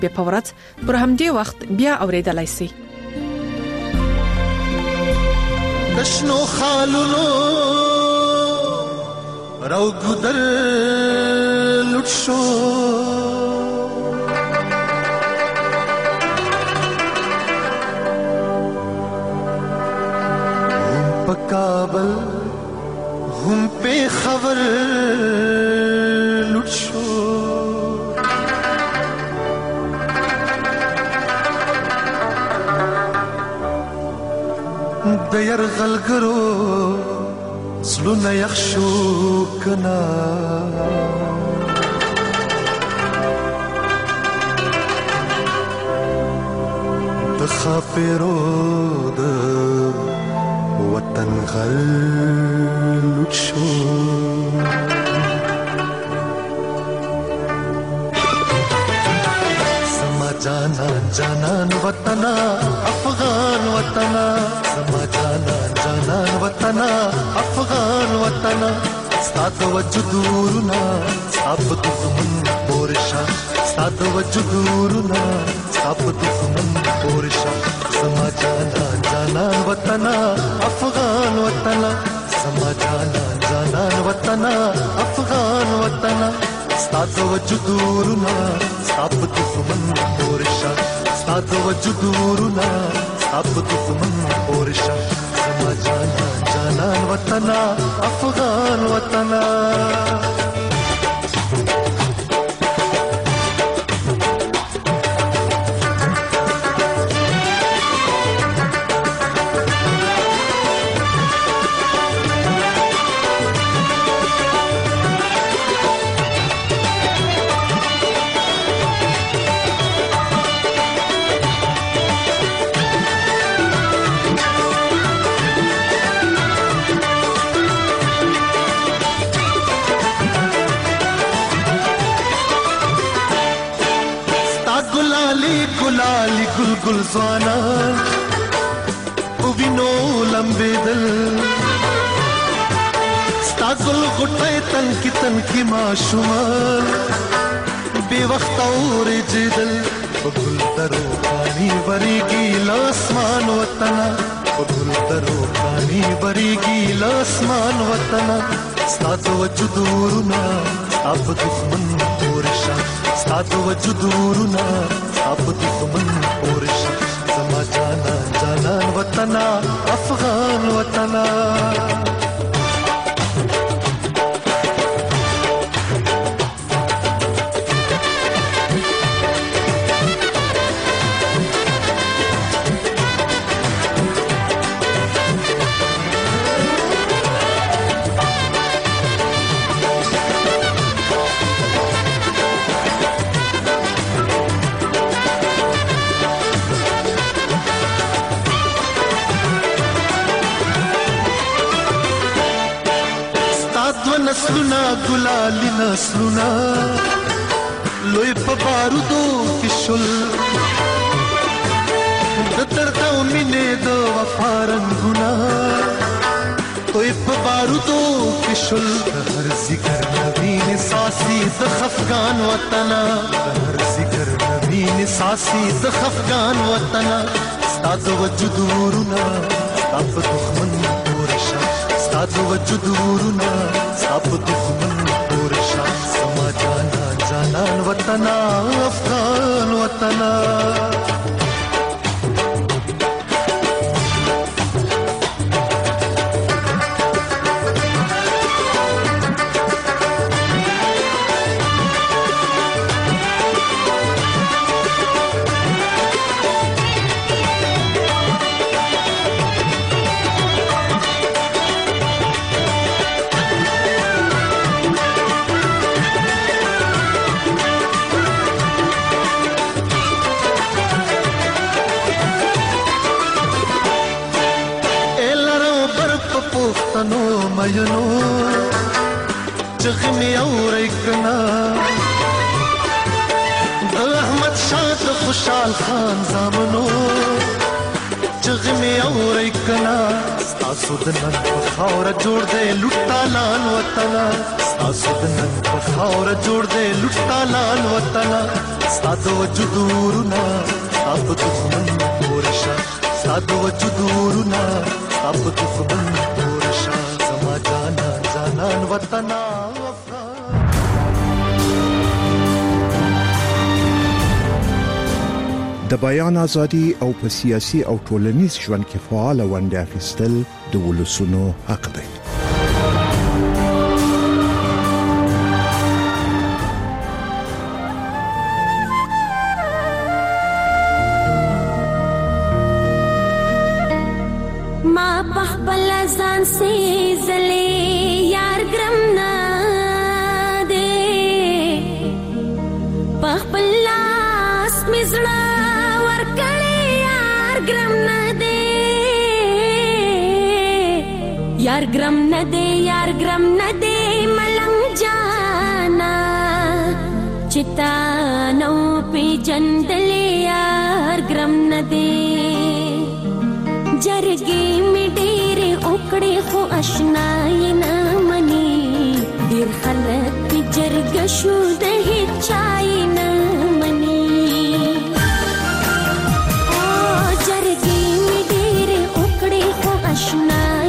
بیا په ورځ پر همدې وخت بیا اوریدلای شئ. دشنو خالونو راو ګدر لټ شو په کابل هم په خبر لټ شو د يرغلګرو زلونه یخ شو کنا د خاپیرو د وطن غل لټ شو سما جانا جانان وطنا افغان وطنا سما جانا جانان وطنا افغان وطنا ستاد وجودورنا ساب دښمن پورشا ستاد وجودورنا ساب دښمن پورشا سما جانا جانان وطنا افغان وطنا سما جانا جانان وطنا افغان وطنا ستاد وجودورنا ساب دښمن پورشا ستاد وجودورنا ساب دښمن پورشا سما جانا جانان وطنا افغان وطنا गुलाली गुलगुल ज़वाना उविनो लंबे दिल स्तागुल गुटे तन की माशुमाल बेवक्त और जिदल बगुल तरो पानी बरीगी लासमान वतना बगुल तरो पानी बरीगी लासमान वतना स्ताद वजुदूरना अब दुश्मन पोरशा स्ताद वजुदूरना अब दुश्मन पोरशा समा जाना जानान वतना अफगान वतना नस्लुना गुलाली नस्लुना लोई पबारुदो किशुल दर्दा मिने दो वफारंगुना तोई पबारुदो किशुल हर जिगर नवीन सासी दखफगान वतना हर जिगर नवीन सासी दखफगान वतना स्ताद वजुदूरना स्ताब दुश्मन पोरशा स्ताद वजुदूरना अब दुश्मन पोरशा समा जाना जानान वतना अफगान वतना मयनो जख्मी और इकना अहमद शाह खुशाल खान जामनो जख्मी और इकना सासुदनन बखावर जोड़ दे लुट्टा लान वतना सासुदनन बखावर जोड़ दे लुट्टा लान वतना ساده وجودورنا اب دښمن ورشا ساده وجودورنا اب دښمن ورشا زما جانا جانان وطن د بیان ازادي او په سیاسي او ټولنیز ژوند کې فعال ونډه اخیستل د ولسونو حق دی. ما پخپل ځان سي زلي یار ګرم نه دي پخپل لاس مزړه यार ग्रम न दे मलंग जाना चिता नौ पे जंदले यार ग्रम न दे जरगे में डेरे ओकड़े हो अशनाई न मनी देर खलत जरग शुद है चाई न मनी ओ जरगे में डेरे ओकड़े हो अशनाई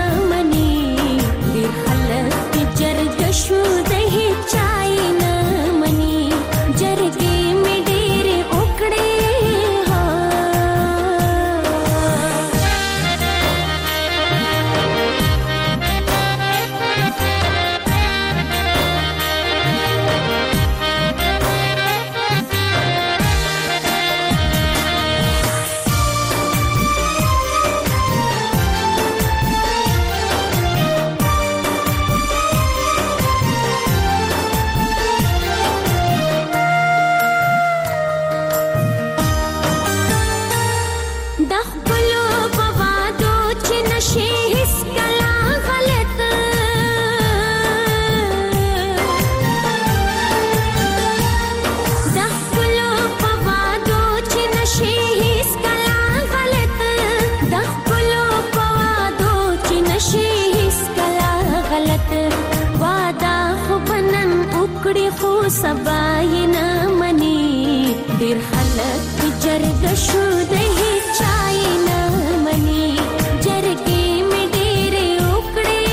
سبای نه منی ډیر خلک جرګ شو د هچای نه منی جرګې می ډیر وکړي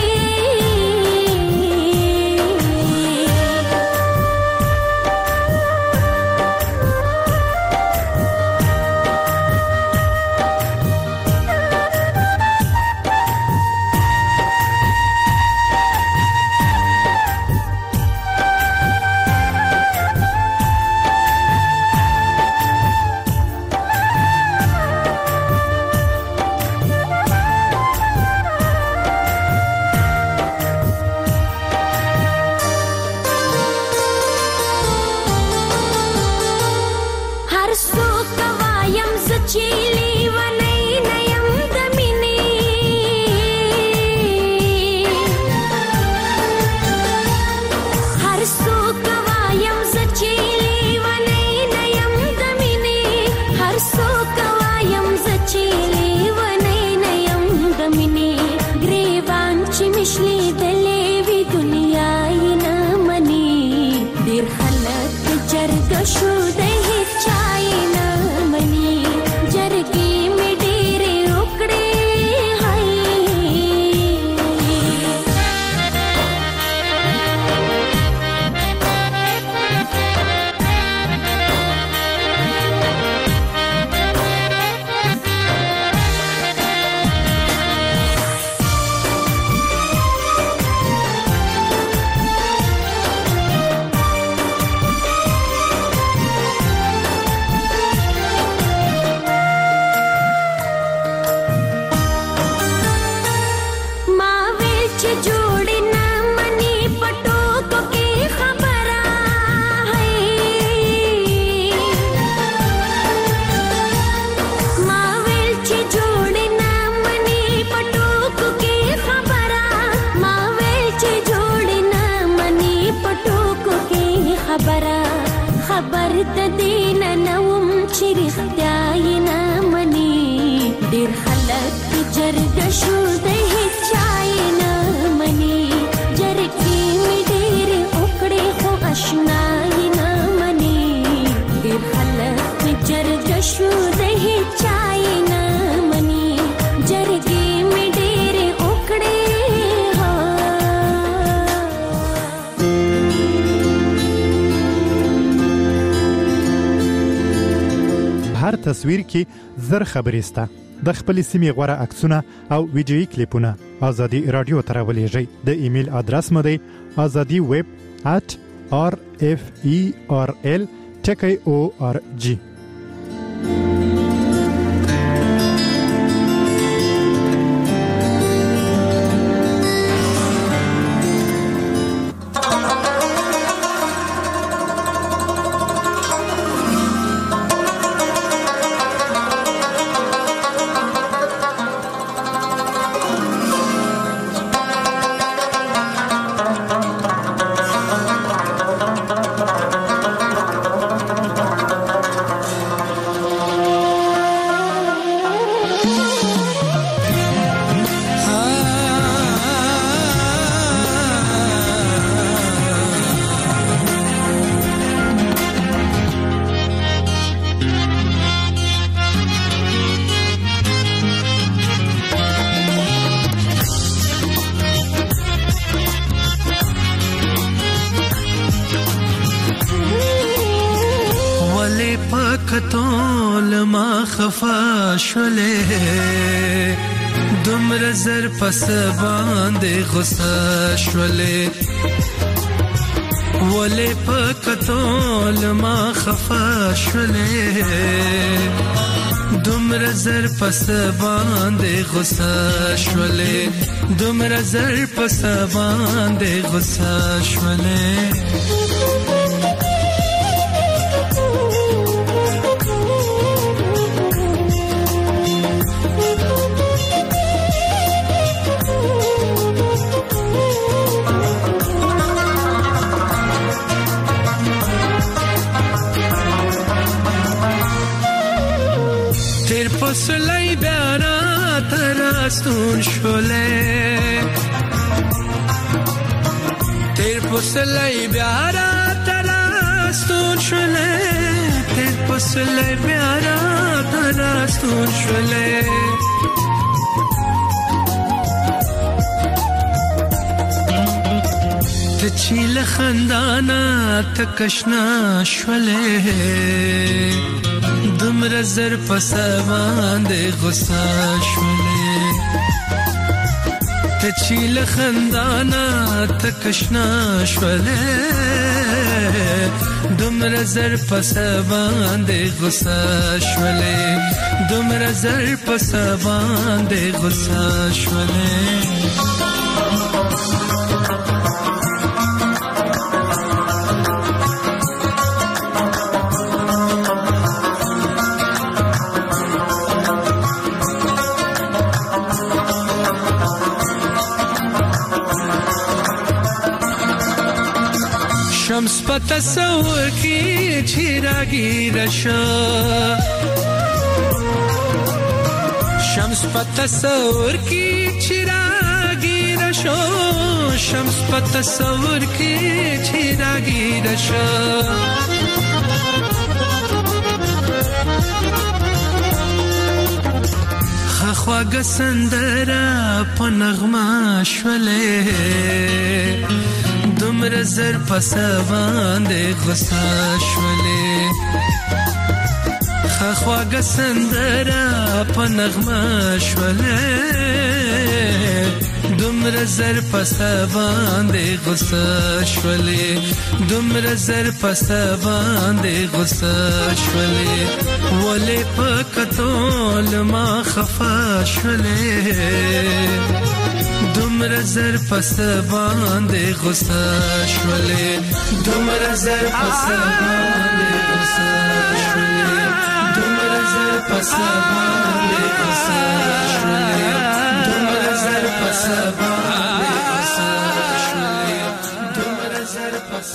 شو د هچای نه مني جرګې می ډېر وکړې هر تصویر کې زر خبرې سته د خپل سیمې غوړه عکسونه او ویډیويي کلیپونه ازادي رادیو ته راولېږئ د ایمیل ادرس مو دی azadiweb@referl.org. کتول ما خفا شولې دومره زر پس باندې غصه شولې ولې په کتول ما خفا شولې دومره زر پس باندې غصه شولې دومره زر پس باندې غصه شولې پسلی بیارا تراستون شوله تیر پسلی بیارا تراستون شوله تیر پسلی بیارا تراستون شوله تچیل خندانا تکشنا شوله دومره زر پس باندې غصه شولې ته چې له خندانه تکشنا شولې دومره زر پس باندې غصه شولې دومره زر پس باندې غصه شولې شمس پتا تصور کی چراغی رشا شمس پتا تصور کی چراغی رشا شمس پتا تصور کی چراغی رشا خواږه سندره په نغمه شولې دومره زر پس باندې غصه شولې خواږه سندره په نغمه شولې دومره زر پس باندې غصه شولې دومره زر پس باندې غصه شولې ولې په کتول ما خفا شولې دومره زر پس باندې غصه شولې دومره زر پس باندې غصه شولې دومره زر پس باندې غصه شولې دومره زر پس باندې غصه شولې دومره زر پس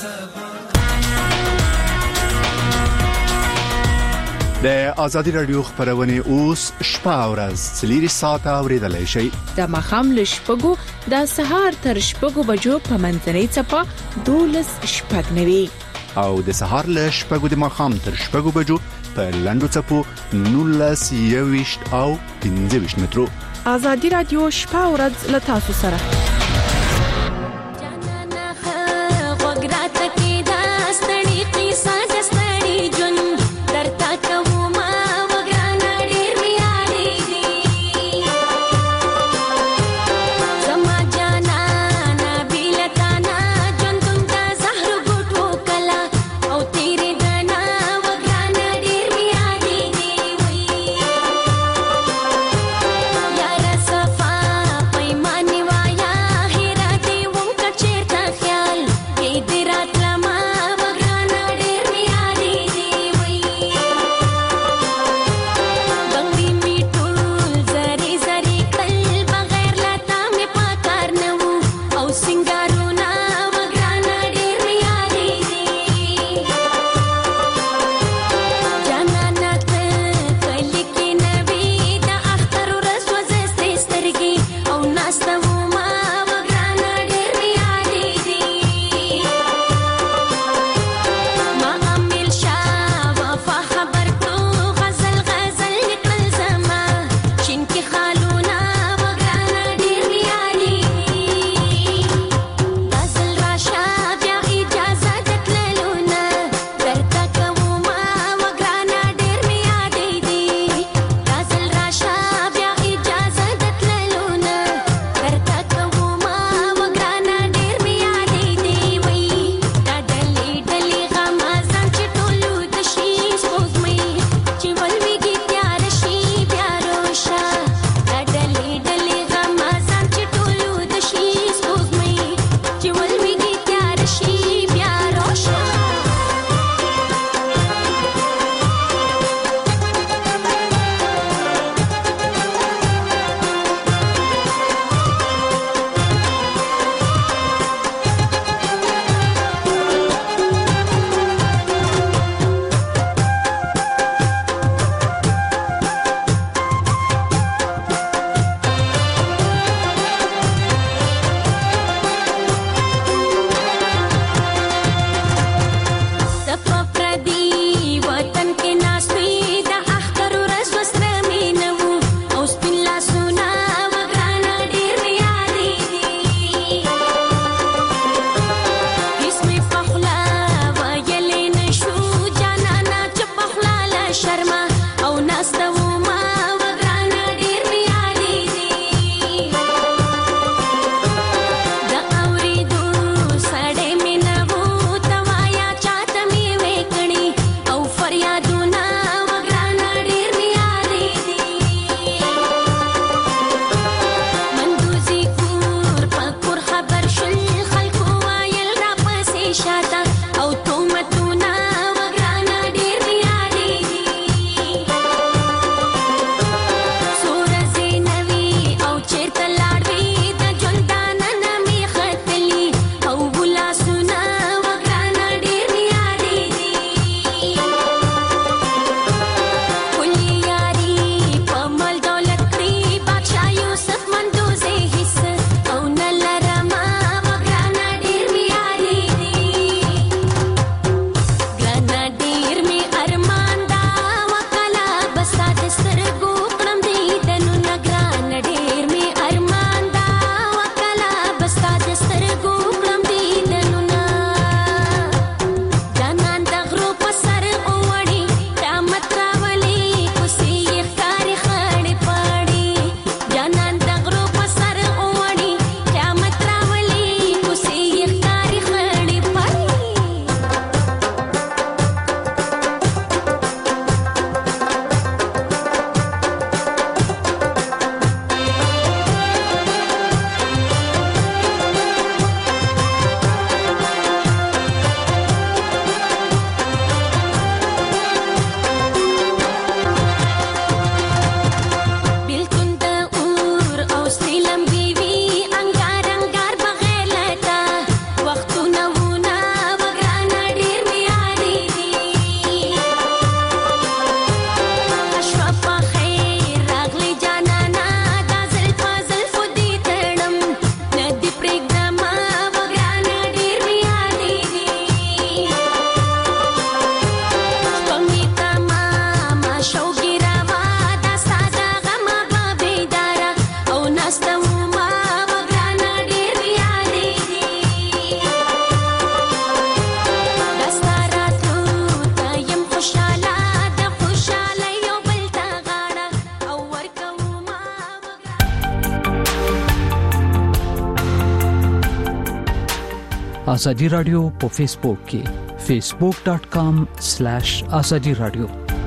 د آزادي رادیو خبرونه اوس شپه او ورځ 3 ساعته اوریدلای شي د مخام له شپږو د سهار تر شپږو بجو په منځنۍ چپه 12 شپږ نوي او د سهار له شپږو د مخام تر شپږو بجو په لاندو چپو 19 21 او 25 مترو. ازادي رادیو شپه او ورځ له تاسو سره. यार सफा पैमाने वाया آزادی رادیو په فیسبوک کې facebook.com/azadi radio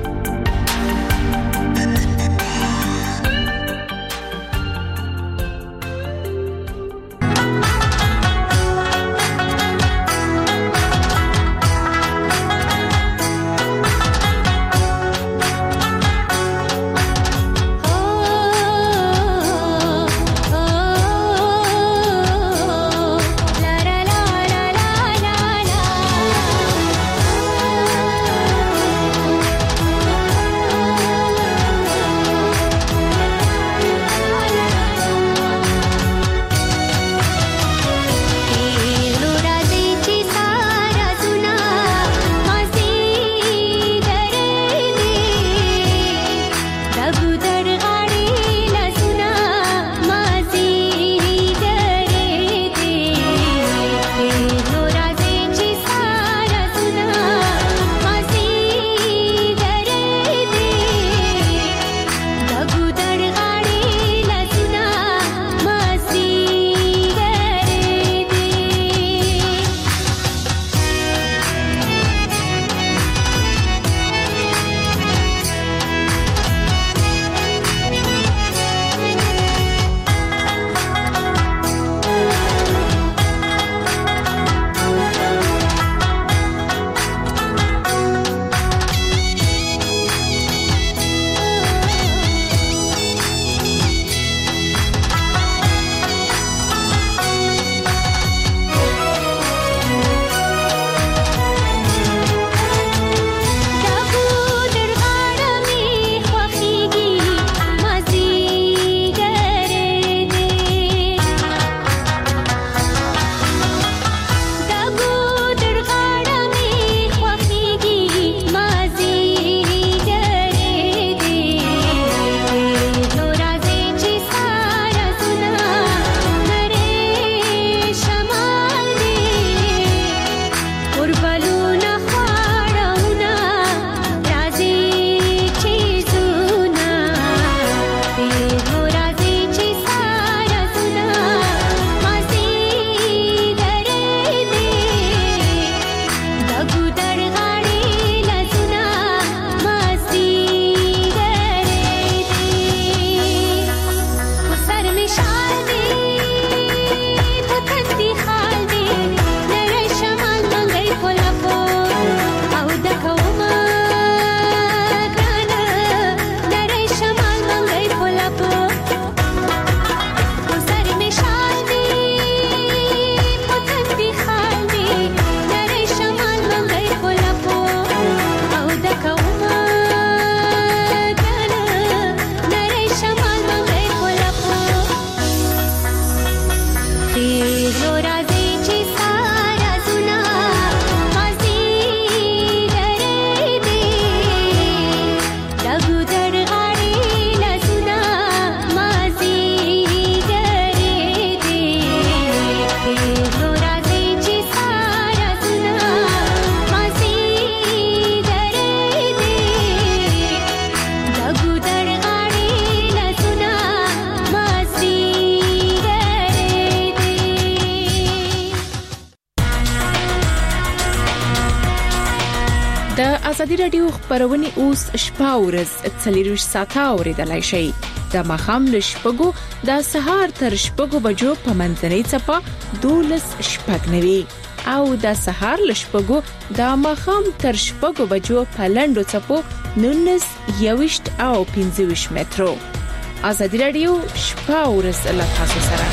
ازادي رادیو خبرونه اوس شپه ورځ 24 ساعته اوریدلای شئ د مخام لشپګو د سهار تر شپګو بجو په منځنۍ چپا 12 شپګنوي او د سهار لشپګو د مخام تر شپګو بجو په لندو چپو 19 21 او 25 مترو. ازادي رادیو شپه ورځ له تاسو سره.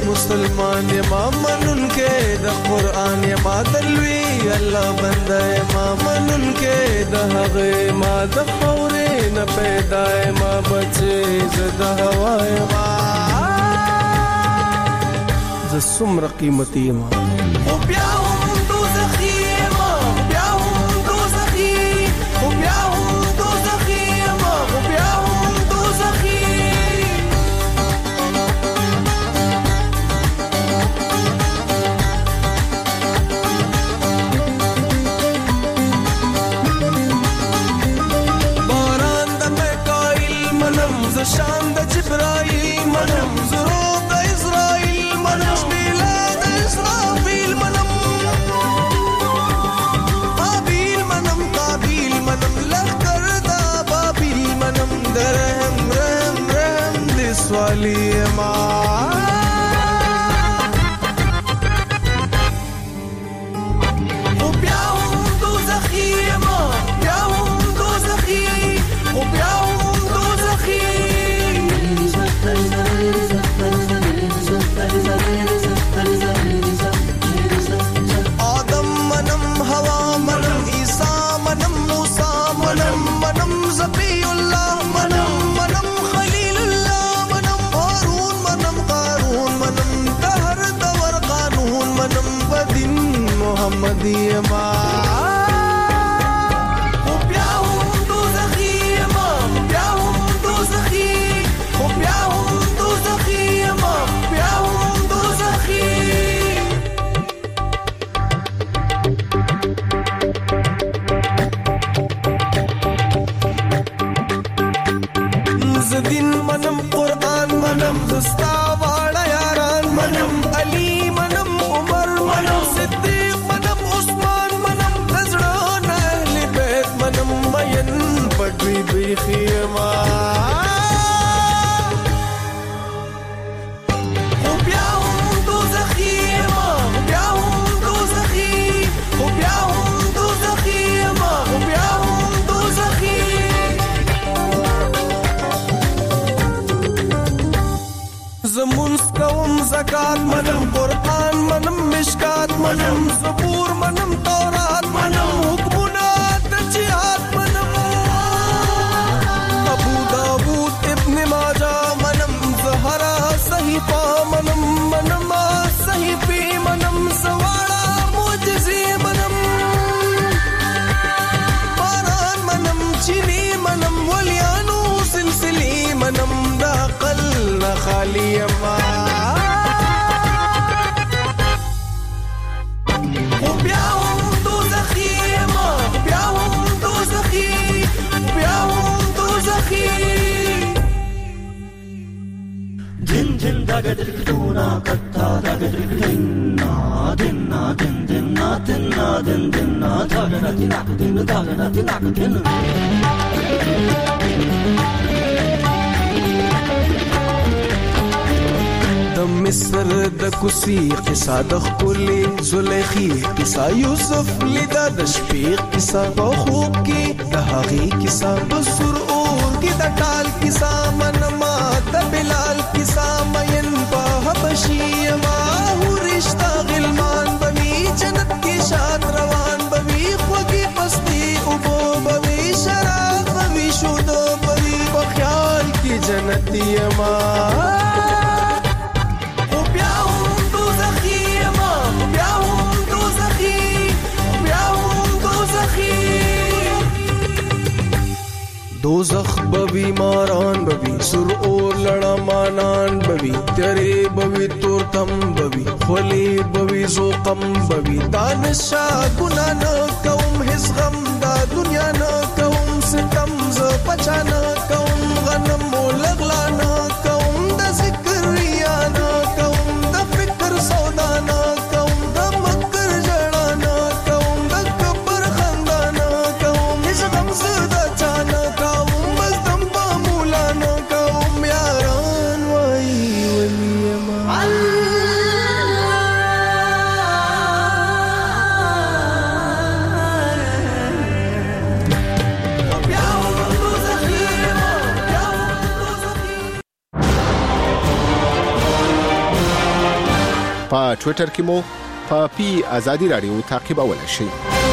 مسلمان یما منون کې د قران یما دلوي الله بنده د هغه ما د خورې نه پیدا ما بچي زده هواي ما ز څومره قیمتي ما او بیا هم دوزخي ما بیا هم دوزخي او بیا هم دوزخي ما او بیا هم دوزخي شان د جبرائیل منم زروب د اسرائیل منم شمیله د اسرافیل منم قابیل منم قابیل منم لخکر دا بابیل منم درهم رحم رحم د سوالی ما او بیا هم دوزخی ما بیا هم دوزخی او بیا هم دوزخی آدم منم هوا منم عیسا منم موسا منم منم زبی اللہ منم منم خلیل اللہ منم هارون منم قارون منم دهر دور قانون منم بدین محمدی ما دین منم قرآن منم زستا واړه یاران منم علی منم عمر منم صدیق منم عثمان منم زړه نه اهل بیت منم مین پټوي بیخي ما او بیا هم دوزخي ما بیا هم دوزخي او بیا هم دوزخي ما او بیا هم دوزخي زمونس کوم زکات منم قرآن منم مشکات منم زبور منم تورات منم حکمونه د جهاد منم ابو داود ابن ماجه منم زهرا صحیفه منم منم صحیفه منم سواړه معجزې منم باران منم چینی منم ولیانو سلسلې منم د عقل نه خالی ما او بیا هم دوزخي ما بیا هم دوزخي بیا هم دوزخي دن دن دغه دکتونا کتا دغه دکتنا دن دن دن دن دن دن دغه دن دغه دن د مصر د کوسی قصه د خپلې زلیخی قصه یوسف لیدا د شپې قصه په خوب کې د هغې قصه په سر اور کې د ټال قصه منما د بلال قصه مین په حبشي ما ورشتہ غلمان بوي جنت کې شاد روان بوي خوږی پستی او بوي شراب بوي شودو بوي په خیال کې جنتی ما دوزخ بوی ماران بوی سر اور لڑا مانان بوی تیرے بوی تورتم بوی خلی بوی زوقم بوی دانشا گناہ نہ کوم حس غم دا دنیا نہ کوم ستم ز پچا نہ کوم غنم لغلا نہ کوم دا ذکر ریا نہ کوم دا فکر سودا نہ کوم دا مکر جڑا نہ کوم دا کبر خندا نہ کوم حس غم زدا چانا په ټوئیټر کې مو په پی آزادي رادیو تعقیبولای شئ.